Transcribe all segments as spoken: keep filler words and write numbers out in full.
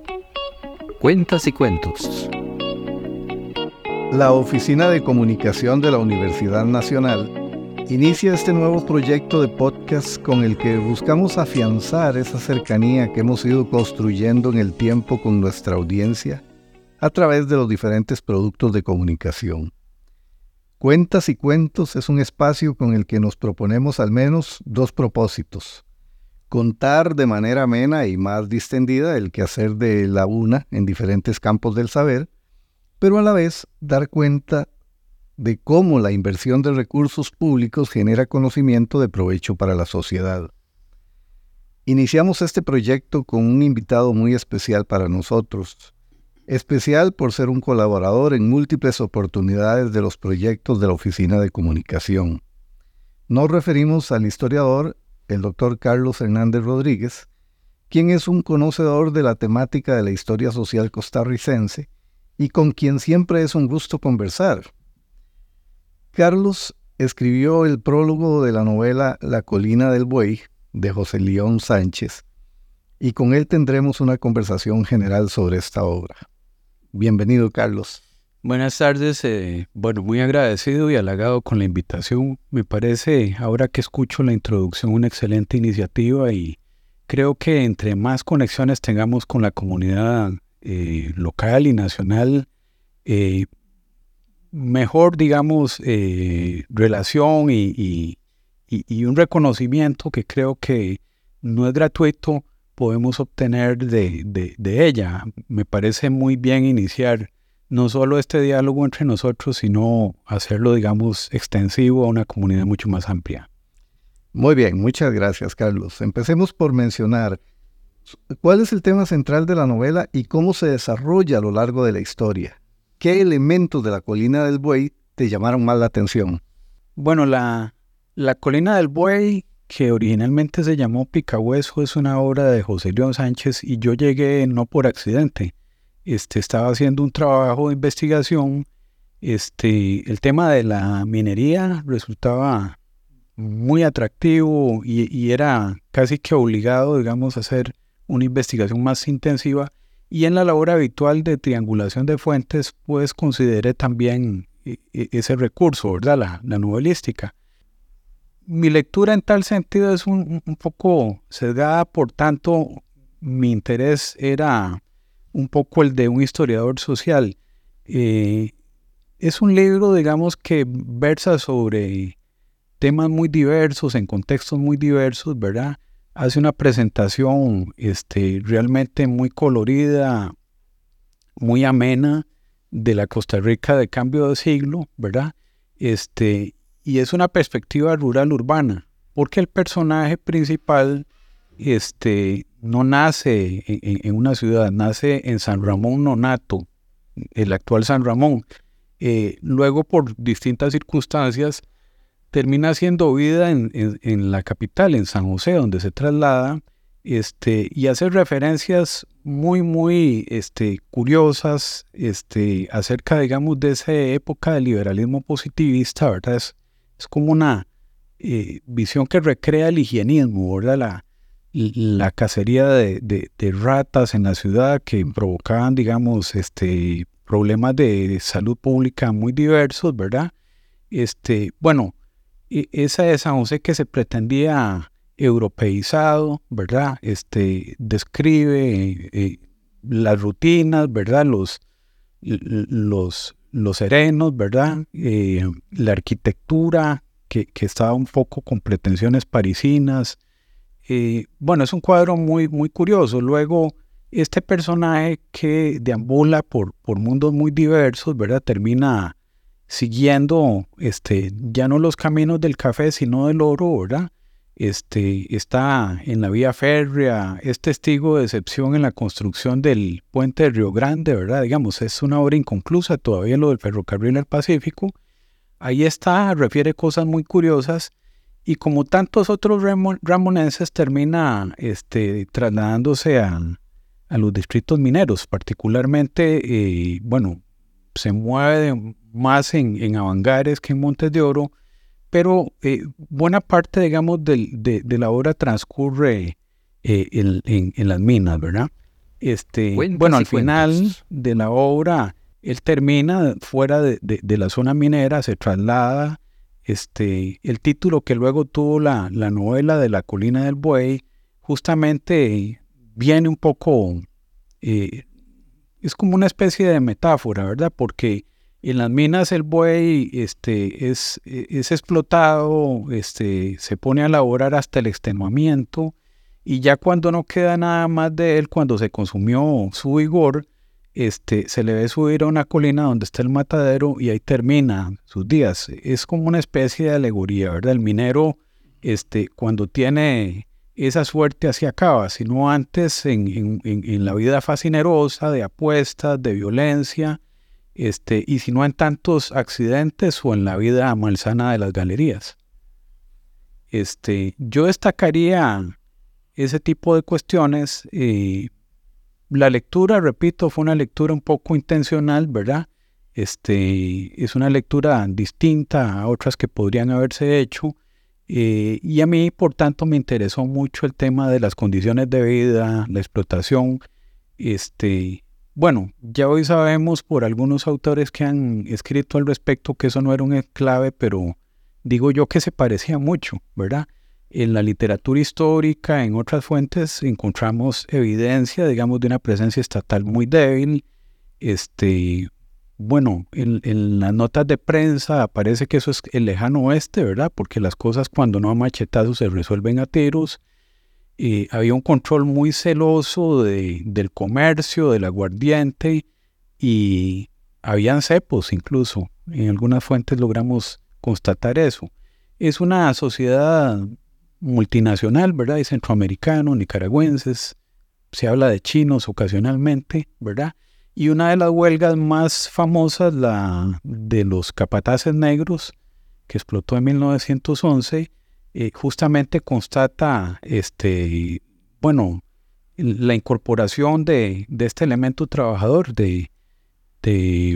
Cuentas y cuentos. La Oficina de Comunicación de la Universidad Nacional inicia este nuevo proyecto de podcast con el que buscamos afianzar esa cercanía que hemos ido construyendo en el tiempo con nuestra audiencia a través de los diferentes productos de comunicación. Cuentas y Cuentos es un espacio con el que nos proponemos al menos dos propósitos: contar de manera amena y más distendida el quehacer de la UNA en diferentes campos del saber, pero a la vez dar cuenta de cómo la inversión de recursos públicos genera conocimiento de provecho para la sociedad. Iniciamos este proyecto con un invitado muy especial para nosotros, especial por ser un colaborador en múltiples oportunidades de los proyectos de la Oficina de Comunicación. Nos referimos al historiador, el doctor Carlos Hernández Rodríguez, quien es un conocedor de la temática de la historia social costarricense y con quien siempre es un gusto conversar. Carlos escribió el prólogo de la novela La colina del buey, de José León Sánchez, y con él tendremos una conversación general sobre esta obra. Bienvenido, Carlos. Buenas tardes, eh, bueno, muy agradecido y halagado con la invitación. Me parece, ahora que escucho la introducción, una excelente iniciativa y creo que entre más conexiones tengamos con la comunidad eh, local y nacional, eh, mejor, digamos, eh, relación y, y, y, y un reconocimiento que creo que no es gratuito, podemos obtener de, de, de ella. Me parece muy bien iniciar no solo este diálogo entre nosotros, sino hacerlo, digamos, extensivo a una comunidad mucho más amplia. Muy bien, muchas gracias, Carlos. Empecemos por mencionar cuál es el tema central de la novela y cómo se desarrolla a lo largo de la historia. ¿Qué elementos de La colina del buey te llamaron más la atención? Bueno, la, la colina del buey, que originalmente se llamó Picahueso, es una obra de José León Sánchez y yo llegué no por accidente. Este, estaba haciendo un trabajo de investigación. Este, el tema de la minería resultaba muy atractivo y, y era casi que obligado, digamos, a hacer una investigación más intensiva. Y en la labor habitual de triangulación de fuentes, pues consideré también e- e- ese recurso, ¿verdad? La, la novelística. Mi lectura en tal sentido es un, un poco sesgada, por tanto, mi interés era un poco el de un historiador social. Eh, es un libro, digamos, que versa sobre temas muy diversos, en contextos muy diversos, ¿verdad? Hace una presentación este, realmente muy colorida, muy amena de la Costa Rica de cambio de siglo, ¿verdad? Este, y es una perspectiva rural-urbana, porque el personaje principal este, no nace en, en, en una ciudad, nace en San Ramón Nonato, el actual San Ramón. Eh, luego, por distintas circunstancias, termina haciendo vida en, en, en la capital, en San José, donde se traslada, este, y hace referencias muy, muy este, curiosas este, acerca, digamos, de esa época del liberalismo positivista, ¿verdad? Es, es como una eh, visión que recrea el higienismo, ¿verdad? La, la cacería de, de, de ratas en la ciudad que provocaban, digamos, este, problemas de salud pública muy diversos, ¿verdad? Este, bueno, esa de San José que se pretendía europeizado, ¿verdad? Este, describe eh, las rutinas, ¿verdad? Los, los, los serenos, ¿verdad? Eh, la arquitectura que, que estaba un poco con pretensiones parisinas. Eh, bueno, es un cuadro muy, muy curioso. Luego, este personaje que deambula por, por mundos muy diversos, ¿verdad? Termina siguiendo este, ya no los caminos del café, sino del oro, ¿verdad? Este, está en la vía férrea, es testigo de excepción en la construcción del puente de Río Grande, ¿verdad? Digamos, es una obra inconclusa todavía lo del ferrocarril al Pacífico. Ahí está, refiere cosas muy curiosas y como tantos otros ramo, ramonenses termina este, trasladándose a, a los distritos mineros, particularmente, eh, bueno, se mueve más en, en Avangares que en Montes de Oro, pero eh, buena parte, digamos, del, de, de la obra transcurre eh, en, en, en las minas, ¿verdad? Este, Cuentas bueno, al y cuentos. final de la obra, él termina fuera de, de, de la zona minera, se traslada. Este, el título que luego tuvo la, la novela de La colina del buey, justamente viene un poco, eh, es como una especie de metáfora, ¿verdad? Porque en las minas el buey este, es, es explotado, este, se pone a laborar hasta el extenuamiento, y ya cuando no queda nada más de él, cuando se consumió su vigor, este, se le ve subir a una colina donde está el matadero y ahí termina sus días. Es como una especie de alegoría, ¿verdad? El minero, este, cuando tiene esa suerte así acaba, sino antes en, en, en la vida fascinerosa de apuestas, de violencia, este, y si no en tantos accidentes o en la vida malsana de las galerías. Este, yo destacaría ese tipo de cuestiones. Eh, la lectura, repito, fue una lectura un poco intencional, ¿verdad? Este, es una lectura distinta a otras que podrían haberse hecho. Eh, y a mí, por tanto, me interesó mucho el tema de las condiciones de vida, la explotación. Este, bueno, ya hoy sabemos por algunos autores que han escrito al respecto que eso no era un enclave, pero digo yo que se parecía mucho, ¿verdad? En la literatura histórica, en otras fuentes, encontramos evidencia, digamos, de una presencia estatal muy débil. Este, bueno, en, en las notas de prensa aparece que eso es el lejano oeste, ¿verdad? Porque las cosas cuando no a machetazos se resuelven a tiros. Eh, había un control muy celoso de, del comercio, del aguardiente, y habían cepos incluso. En algunas fuentes logramos constatar eso. Es una sociedad multinacional, ¿verdad? Hay centroamericanos, nicaragüenses, se habla de chinos ocasionalmente, ¿verdad? Y una de las huelgas más famosas, la de los capataces negros, que explotó en mil novecientos once, eh, justamente constata, este, bueno, la incorporación de, de este elemento trabajador, de, de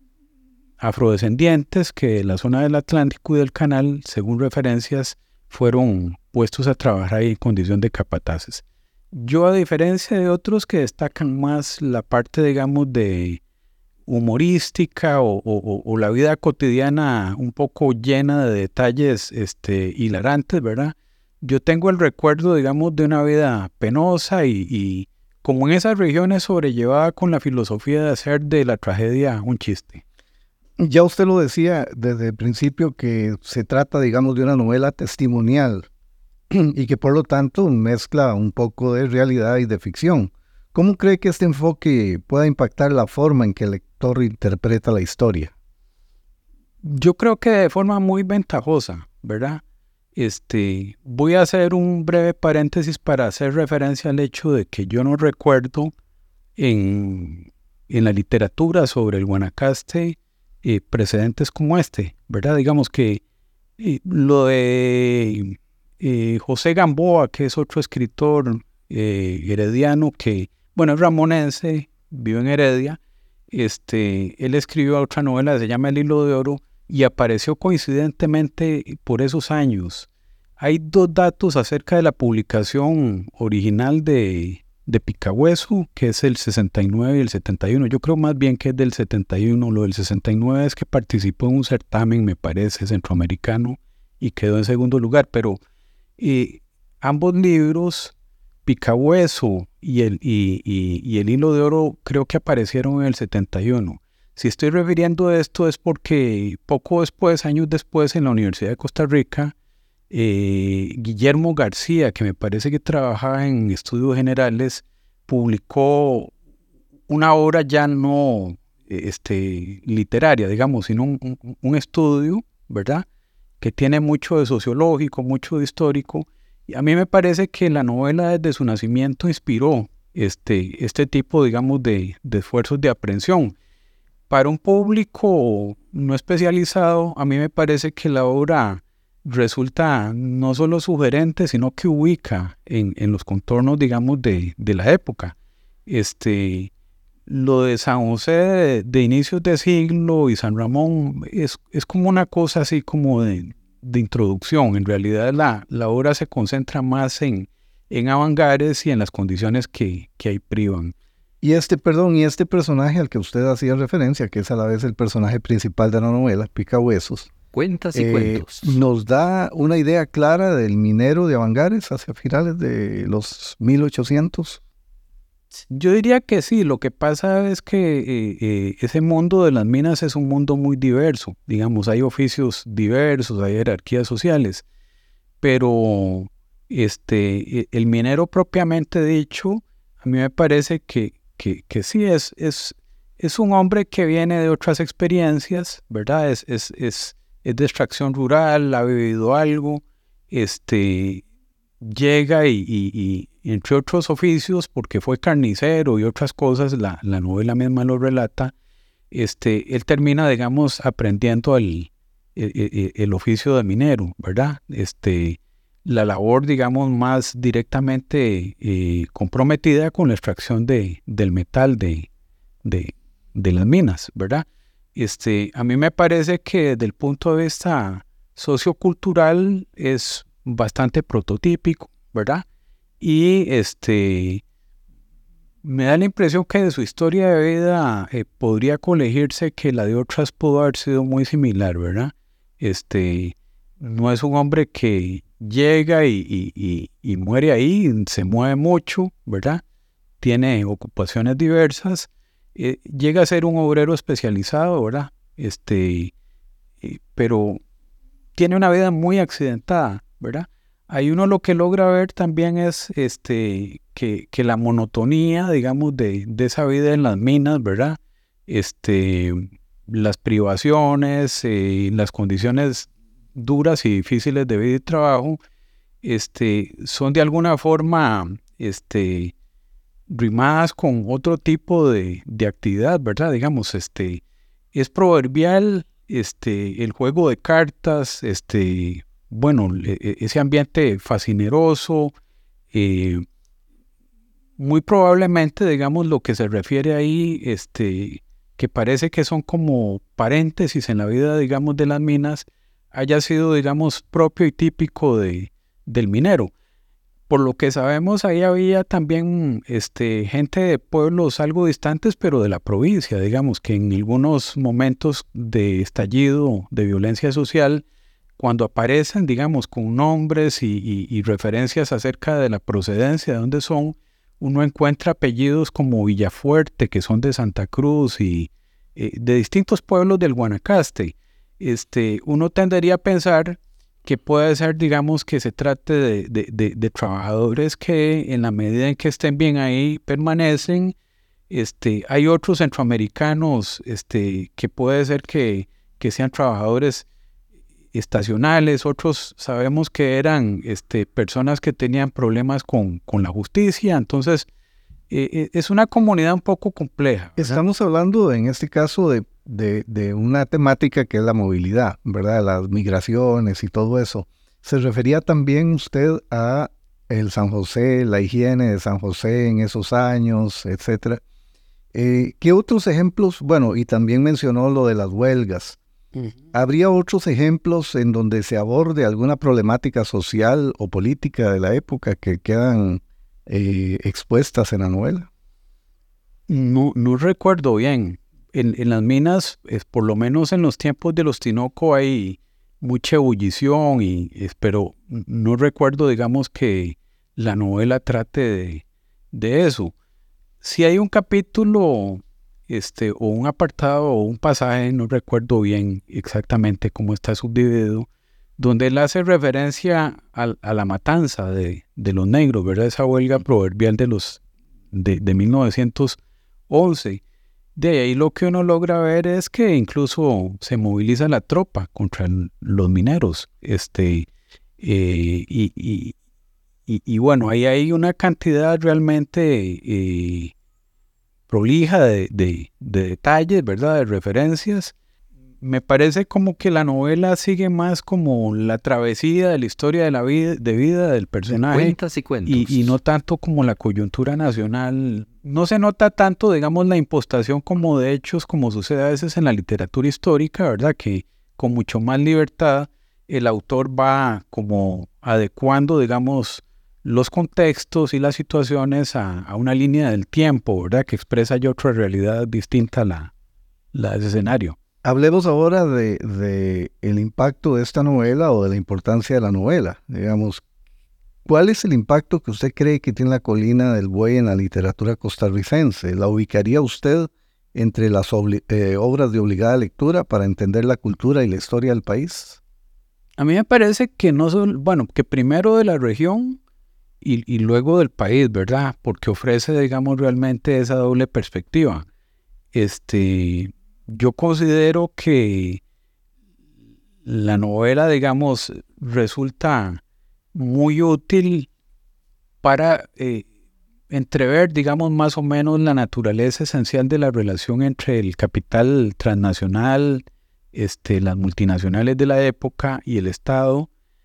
afrodescendientes que de la zona del Atlántico y del Canal, según referencias, fueron puestos a trabajar ahí en condición de capataces. Yo, a diferencia de otros que destacan más la parte, digamos, de humorística o, o, o la vida cotidiana un poco llena de detalles este, hilarantes, ¿verdad? Yo tengo el recuerdo, digamos, de una vida penosa y, y como en esas regiones sobrellevada con la filosofía de hacer de la tragedia un chiste. Ya usted lo decía desde el principio que se trata, digamos, de una novela testimonial y que por lo tanto mezcla un poco de realidad y de ficción. ¿Cómo cree que este enfoque pueda impactar la forma en que el lector interpreta la historia? Yo creo que de forma muy ventajosa, ¿verdad? Este, voy a hacer un breve paréntesis para hacer referencia al hecho de que yo no recuerdo en, en la literatura sobre el Guanacaste eh, precedentes como este, ¿verdad? Digamos que eh, lo de eh, José Gamboa, que es otro escritor eh, herediano que, bueno, es ramonense, vive en Heredia. Este, él escribió otra novela que se llama El hilo de oro y apareció coincidentemente por esos años. Hay dos datos acerca de la publicación original de, de Picahueso, que es el sesenta y nueve y el setenta y uno. Yo creo más bien que es del setenta y uno. Lo del sesenta y nueve es que participó en un certamen, me parece, centroamericano y quedó en segundo lugar. Pero eh, ambos libros, Picahueso y el, y, y, y el hilo de oro, creo que aparecieron en el setenta y uno. Si estoy refiriendo a esto es porque poco después, años después, en la Universidad de Costa Rica, eh, Guillermo García, que me parece que trabajaba en estudios generales, publicó una obra ya no este, literaria, digamos, sino un, un, un estudio, ¿verdad?, que tiene mucho de sociológico, mucho de histórico. Y a mí me parece que la novela desde su nacimiento inspiró este, este tipo, digamos, de, de esfuerzos de aprehensión. Para un público no especializado, a mí me parece que la obra resulta no solo sugerente, sino que ubica en, en los contornos, digamos, de, de la época. Este, lo de San José de, de inicios de siglo y San Ramón es, es como una cosa así como de, de introducción. En realidad la, la obra se concentra más en, en Avangares y en las condiciones que, que ahí privan. Y este, perdón, y este personaje al que usted hacía referencia, que es a la vez el personaje principal de la novela, Picahuesos, Cuentas y eh, cuentos. nos da una idea clara del minero de Avangares hacia finales de los mil ochocientos. Yo diría que sí, lo que pasa es que eh, eh, ese mundo de las minas es un mundo muy diverso, digamos, hay oficios diversos, hay jerarquías sociales, pero este, e- el minero propiamente dicho, a mí me parece que, que, que sí, es, es, es un hombre que viene de otras experiencias, ¿verdad? Es, es, es, es de extracción rural, ha vivido algo, este, llega y, y, y entre otros oficios, porque fue carnicero y otras cosas, la, la novela misma lo relata, este, él termina, digamos, aprendiendo el, el, el- el oficio de minero, ¿verdad? Este, la labor, digamos, más directamente eh, comprometida con la extracción de, del metal de, de, de las minas, ¿verdad? Este, a mí me parece que desde el punto de vista sociocultural es bastante prototípico, ¿verdad? Y este, me da la impresión que de su historia de vida eh, podría colegirse que la de otras pudo haber sido muy similar, ¿verdad? Este, no es un hombre que llega y, y, y, y muere ahí, se mueve mucho, ¿verdad? Tiene ocupaciones diversas, eh, llega a ser un obrero especializado, ¿verdad? Este, eh, pero tiene una vida muy accidentada, ¿verdad? Ahí uno lo que logra ver también es este, que, que la monotonía, digamos, de, de esa vida en las minas, ¿verdad? Este, las privaciones, eh, las condiciones duras y difíciles de vida y trabajo, este, son de alguna forma este, rimadas con otro tipo de, de actividad, ¿verdad? Digamos, este, es proverbial este, el juego de cartas, este, bueno, e- e- ese ambiente fascineroso, eh, muy probablemente, digamos, lo que se refiere ahí, este, que parece que son como paréntesis en la vida, digamos, de las minas, haya sido, digamos, propio y típico de, del minero. Por lo que sabemos, ahí había también este, gente de pueblos algo distantes, pero de la provincia, digamos, que en algunos momentos de estallido de violencia social, cuando aparecen, digamos, con nombres y, y- y referencias acerca de la procedencia, de dónde son, uno encuentra apellidos como Villafuerte, que son de Santa Cruz, y eh, de distintos pueblos del Guanacaste. Este, uno tendería a pensar que puede ser, digamos, que se trate de, de, de, de trabajadores que en la medida en que estén bien ahí permanecen. Este, hay otros centroamericanos este, que puede ser que, que sean trabajadores estacionales, otros sabemos que eran este, personas que tenían problemas con, con la justicia, entonces eh, eh, es una comunidad un poco compleja, ¿verdad? Estamos hablando en este caso de, de, de una temática que es la movilidad, ¿verdad? Las migraciones y todo eso. ¿Se refería también usted a el San José, la higiene de San José en esos años, etcétera? Eh, ¿qué otros ejemplos? Bueno, y también mencionó lo de las huelgas. Ujú. ¿Habría otros ejemplos en donde se aborde alguna problemática social o política de la época que quedan eh, expuestas en la novela? No, no recuerdo bien. En, en las minas, es, por lo menos en los tiempos de los Tinoco, hay mucha ebullición, y, es- pero no recuerdo, digamos, que la novela trate de, de eso. Si hay un capítulo, este, o un apartado o un pasaje, no recuerdo bien exactamente cómo está subdividido, donde él hace referencia al- a, la matanza de, de los negros, ¿verdad? Esa huelga proverbial de los de, de mil novecientos once. De ahí lo que uno logra ver es que incluso se moviliza la tropa contra el- los mineros. Este, eh, y, y- y- y bueno, ahí hay una cantidad realmente eh, prolija de, de- de detalles, ¿verdad? De referencias. Me parece como que la novela sigue más como la travesía de la historia de la vida, de vida del personaje, Cuentas y cuentos. y, y no tanto como la coyuntura nacional. No se nota tanto, digamos, la impostación como de hechos, como sucede a veces en la literatura histórica, ¿verdad? Que con mucho más libertad el autor va como adecuando, digamos, los contextos y las situaciones a, a una línea del tiempo, ¿verdad? Que expresa ya otra realidad distinta a la, la de ese escenario. Hablemos ahora de, de el impacto de esta novela o de la importancia de la novela. Digamos, ¿cuál es el impacto que usted cree que tiene La colina del buey en la literatura costarricense? ¿La ubicaría usted entre las obli- eh, obras de obligada lectura para entender la cultura y la historia del país? A mí me parece que no solo, bueno, que primero de la región y, y luego del país, ¿verdad? Porque ofrece, digamos, realmente esa doble perspectiva. Este, yo considero que la novela, digamos, resulta muy útil para eh, entrever, digamos, más o menos la naturaleza esencial de la relación entre el capital transnacional, este, las multinacionales de la época y el Estado.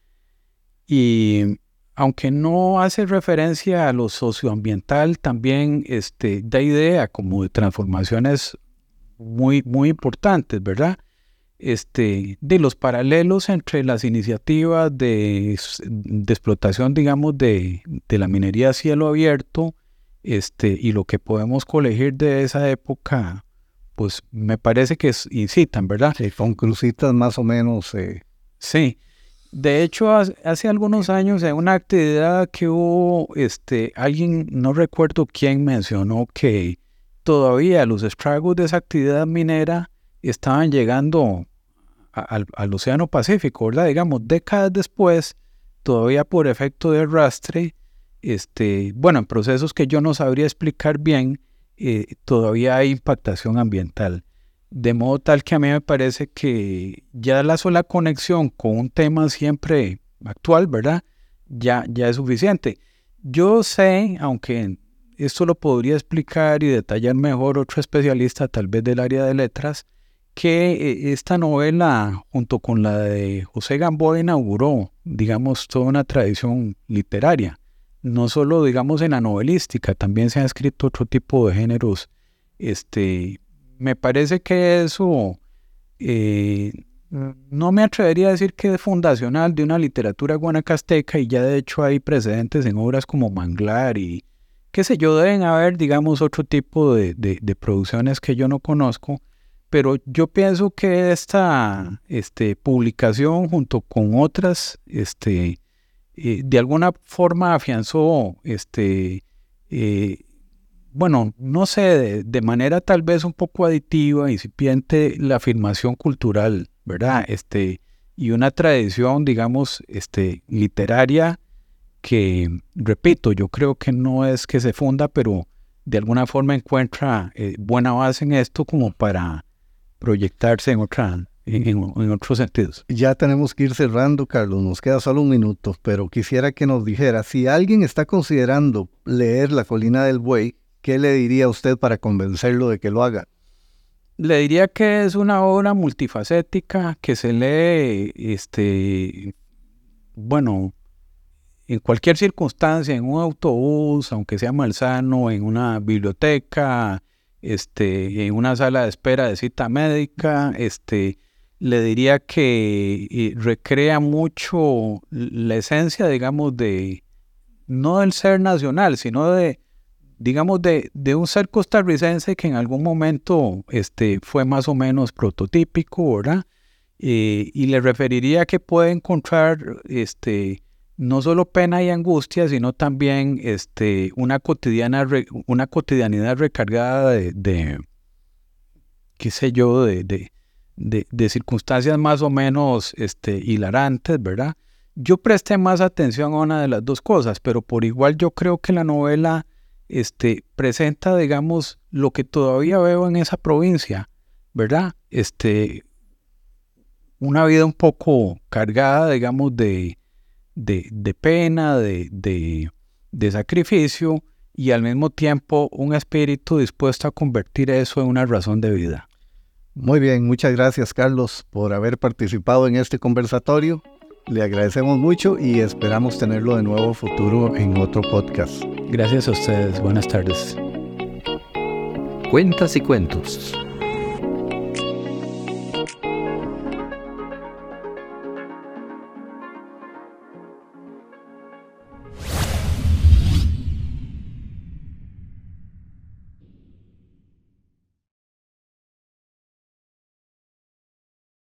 Y aunque no hace referencia a lo socioambiental, también este, da idea como de transformaciones muy, muy importantes, ¿verdad? Este, de los paralelos entre las iniciativas de, de explotación, digamos, de, de la minería a cielo abierto, este, y lo que podemos colegir de esa época, pues me parece que es, incitan, ¿verdad? Sí, con crucitas más o menos. Eh. Sí. De hecho, hace, hace algunos años en una actividad que hubo, este, alguien, no recuerdo quién, mencionó que todavía los estragos de esa actividad minera estaban llegando a, al, al Océano Pacífico, ¿verdad? Digamos, décadas después, todavía por efecto de arrastre, este, bueno, en procesos que yo no sabría explicar bien, eh, todavía hay impactación ambiental. De modo tal que a mí me parece que ya la sola conexión con un tema siempre actual, ¿verdad? Ya, ya es suficiente. Yo sé, aunque esto lo podría explicar y detallar mejor otro especialista, tal vez del área de letras, que esta novela, junto con la de José Gamboa, inauguró, digamos, toda una tradición literaria. No solo, digamos, en la novelística, también se han escrito otro tipo de géneros. Este, me parece que eso, eh, no me atrevería a decir que es fundacional de una literatura guanacasteca, y ya de hecho hay precedentes en obras como Manglar y qué sé yo, deben haber, digamos, otro tipo de, de, de producciones que yo no conozco. Pero yo pienso que esta este, publicación, junto con otras, este, eh, de alguna forma afianzó, este, eh, bueno, no sé, de, de manera tal vez un poco aditiva, incipiente, la afirmación cultural, ¿verdad? Este, y una tradición, digamos, este, literaria que, repito, yo creo que no es que se funda, pero de alguna forma encuentra eh, buena base en esto como para proyectarse en, otra, en, en, en otros sentidos. Ya tenemos que ir cerrando, Carlos, nos queda solo un minuto, pero quisiera que nos dijera, si alguien está considerando leer La colina del buey, ¿qué le diría a usted para convencerlo de que lo haga? Le diría que es una obra multifacética que se lee, este, bueno, en cualquier circunstancia, en un autobús, aunque sea malsano, en una biblioteca, este, en una sala de espera de cita médica, este, le diría que eh, recrea mucho la esencia, digamos, de, no del ser nacional, sino de, digamos, de, de un ser costarricense que en algún momento este, fue más o menos prototípico, ¿verdad? Eh, y le referiría que puede encontrar este, no solo pena y angustia, sino también este, una, cotidiana re, una cotidianidad recargada de, de qué sé yo, de, de, de, de circunstancias más o menos este, hilarantes, ¿verdad? Yo presté más atención a una de las dos cosas, pero por igual yo creo que la novela este, presenta, digamos, lo que todavía veo en esa provincia, ¿verdad? Este, una vida un poco cargada, digamos, de, de, de pena, de, de, de sacrificio, y al mismo tiempo un espíritu dispuesto a convertir eso en una razón de vida. Muy bien, muchas gracias, Carlos, por haber participado en este conversatorio. Le agradecemos mucho y esperamos tenerlo de nuevo futuro en otro podcast. Gracias a ustedes. Buenas tardes. Cuentas y cuentos.